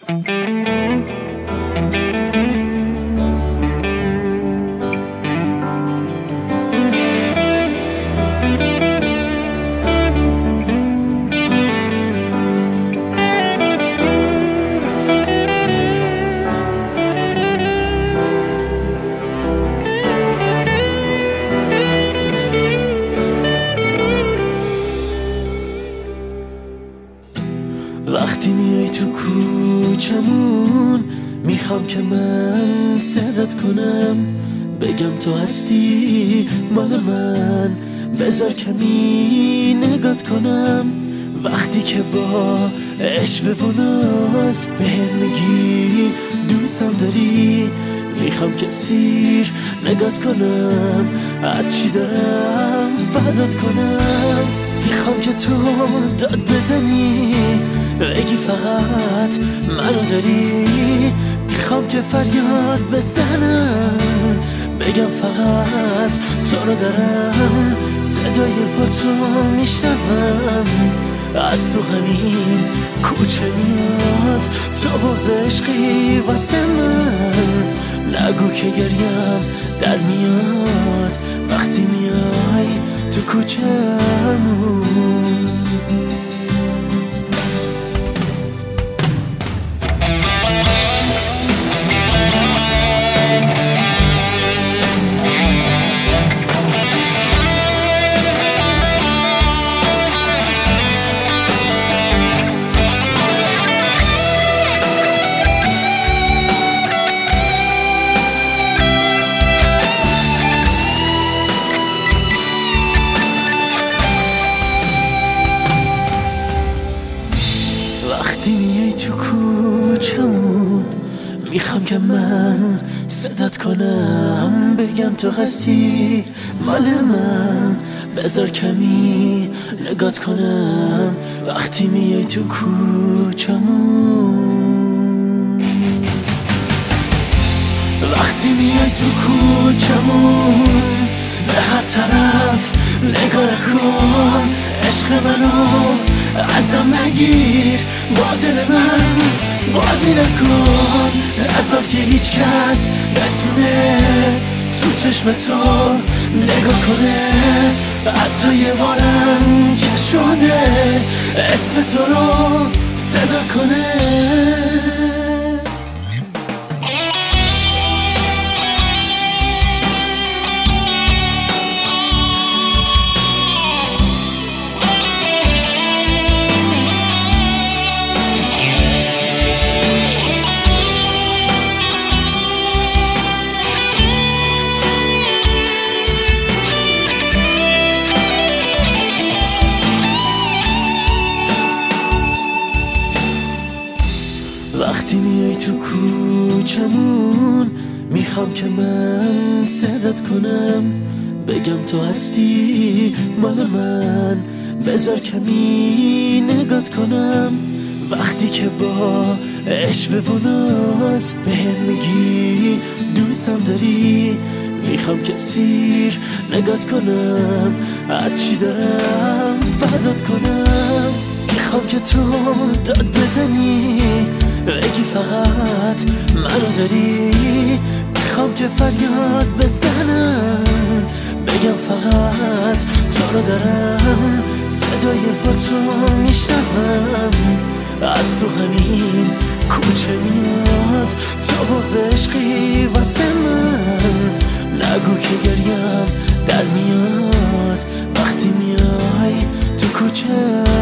وقتی میای تو کوچمون میخوام که من صدات کنم، بگم تو هستی مال من، بذار کمی نگات کنم. وقتی که با عشق و ناز بهم میگی دوستم داری، میخوام که سیر نگات کنم، هرچی دارم فدات کنم. میخوام که تو داد بزنی، بگی فقط منو داری، میخوام که فریاد بزنم، بگم فقط تو رو دارم. صدای پاتو میشنوم از تو همین کوچه میاد، تو باز عشقی واسه من، نگو که گریم در میاد وقتی میای تو کوچمون. وقتی میای تو کوچمون میخوام که من صدات کنم، بگم تو هستی مال من، بذار کمی نگات کنم. وقتی میای تو کوچمون، وقتی میای تو کوچمون، به هر طرف نگاه کن، عشق منو ازم نگیر، با دل من بازی نکن، نذار که هیچ کس نتونه تو چشم تو نگاه کنه. حتی یه بارم که شده اسم تو رو صدا کنه. وقتی میای تو کوچمون میخوام که من صدات کنم، بگم تو هستی مال من، بذار کمی نگات کنم. وقتی که با عشق و ناز بهم میگی دوستم داری، میخوام که سیر نگات کنم، هرچی دارم فدات کنم. میخوام که تو داد بزنی، بگی فقط منو داری، میخوام که فریاد بزنم، بگم فقط تو رو دارم. صدای پاتو میشنوم از تو همین کوچه میاد، تو باز عشقی واسه من، نگو که گریم در میاد وقتی میای تو کوچه.